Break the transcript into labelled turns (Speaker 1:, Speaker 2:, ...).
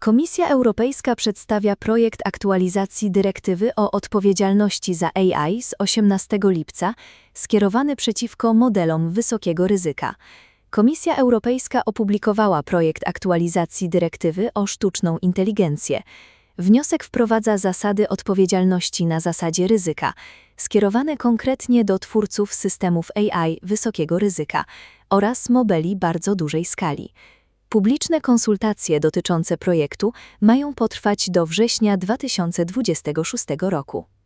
Speaker 1: Komisja Europejska przedstawia projekt aktualizacji dyrektywy o odpowiedzialności za AI z 18 lipca, skierowany przeciwko modelom wysokiego ryzyka. Komisja Europejska opublikowała projekt aktualizacji dyrektywy o sztuczną inteligencję. Wniosek wprowadza zasady odpowiedzialności na zasadzie ryzyka, skierowane konkretnie do twórców systemów AI wysokiego ryzyka oraz modeli bardzo dużej skali. Publiczne konsultacje dotyczące projektu mają potrwać do września 2026 roku.